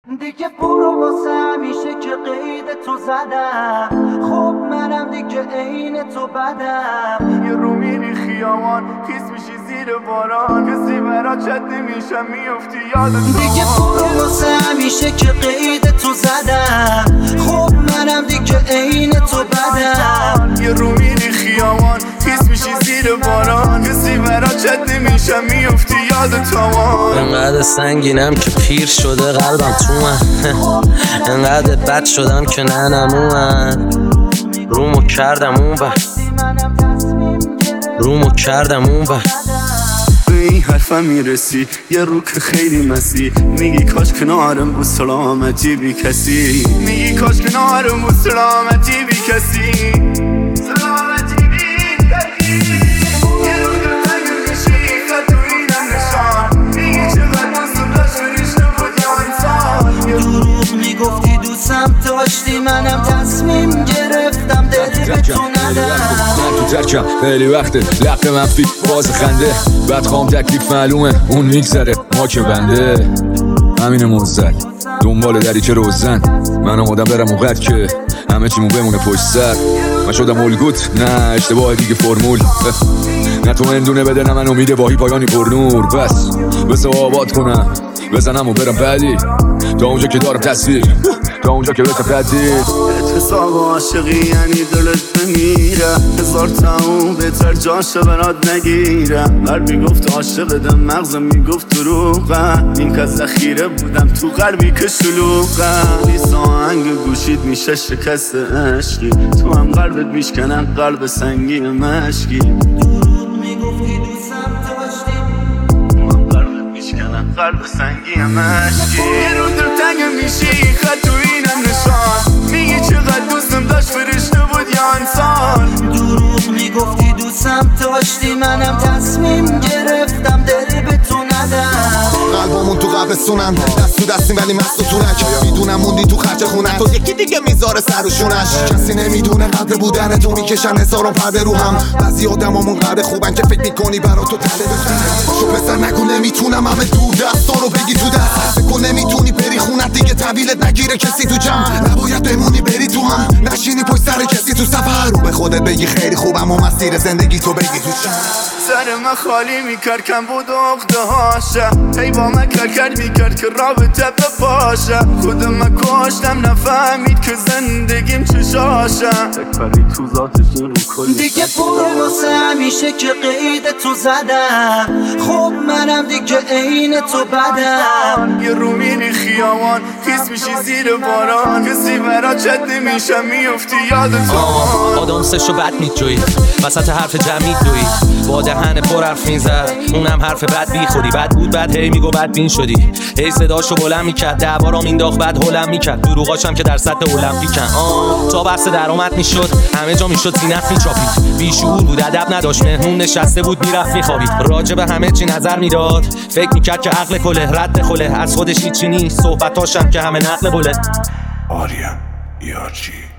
دیگه برو واسه همیشه که قید تو زدم. خب منم دیگه عین تو بدم. یه رو میری خیامان خیس میشی زیر باران، کسی برا چت نمیشم میافتی یادت. دیگه برو واسه همیشه که قید تو زدم. خب منم دیگه عین تو بدم. یه رو میری خیامان خیس میشی زیر باران، کسی برا چت نمیشم میافتی یادت. انقدر سنگینم که پیر شده قلبم تو من. انقدر بد شدم که ننم اومد. رومو کردم اون بر به این حرفم میرسی یه رو که خیلی مسی. میگی کاش کنارم بود سلامتی بی کسی. میگی کاش کنارم بود سلامتی بی کسی. سلامتی بی کسی. یه رو که تنگ میشی خط تو اینم نشان. میگی چقدر دوستم داشت فرشته بود یا انسان. دروغ میگفتی دوستم داشتی، منم تصمیم گرفتم دلی به تو ندم. من تو ترکم خیلی وقته لق منفی باز خنده. بدخوام تکلیف معلومه اون میگذره ما که بنده. همین مزد دنبال دریچه روزن. من آمادم برم اونقدر که همه چیمون بمونه پشت سر. من شدم الگوت نه اشتباه دیگه فرمول. نه تو هندونه بده نه من امید باهی پایانی پر نور. بس آباد کنم بزنم و برم بعدی تا اونجا که دارم تصویر، تا اونجا که بهت ردید. اتفاق عاشقی یعنی دلت بمیره. هزار تموم بهتر جاشو برات نگیرم. قلبی گفت عاشقتم مغزم میگفت دروغم. این که ذخیره بودم تو قلبی که شلوغم. لیس آهنگ گوشید میشه شکست عشقی. تو هم قلبت میشکنن قلب سنگین مشکی. دروغ میگفتی دوستم داشتی، تو هم قلبت میشکنن قلب سنگین مشکی. یه رو دلتنگ میشی خط تو اینم نشان. میگی چقدر دوستم داشت فرشته بود یا انسان. دروغ میگفتی دوستم داشتی، منم تصمیم گرفتم دلی به تو ندم. قلبامون تو قبرستونن دست تو دستیم ولی مست و تونک. میدونم موندی تو خرج خونه تو یکی دیگه میذاره سر و شونش. کسی نمیدونه قدر بودن تو میکشن هزاران پرده رو هم. بعضی آدمامون قدر خوبن که فکر میکنی برا تو تله بخونه. شو پسر نگو نمیتونم همه دور دستا رو بگی تو دست. فکر نمیتونی بری خونت دیگه طویلت نگیره کسی تو جمع. نباید بمونی بری تو هم نشینی پشت سر کسی تو سفر. رو به خودت بگی خیلی خوبم و مسیر زندگی تو بگی تو چند. سر من خالی میکرد کم بود اخده هاشه. هی با من کرد میکرد که رابطه بپاشه. خودم من کاشتم نفهمید که زندگیم چشاشه. تکبری تو ذاتشون رو کلی. دیگه برو واسه همیشه که قید تو زدم. خب منم دیگه عین تو بدم. یه رو میری خیامان خیس میشی زیر باران، کسی برا چت نمیشم میافتی یادت. آدم سشو بد میجوی وسط حرف جمع میدوی. با دهن پر حرف میزد اونم حرف بد بی خودی. بد بود بد هی میگو بد بین شدی. هی صداشو بلند میکرد دعوارا مینداخت بعد هلم میکرد. دروغاشم که در سطح المپیکن. تا بحث درآمد میشد همه جا میشد زینت میچاپید. بیشعور بود ادب نداشت مهمون نشسته بود میرفت میخوابید. راجع به همه چی نظر میداد فکر میکرد که عقل کله رد خله. از خودش هیچی نیست صحبتاشم که همه نقل بله. آریا یارچی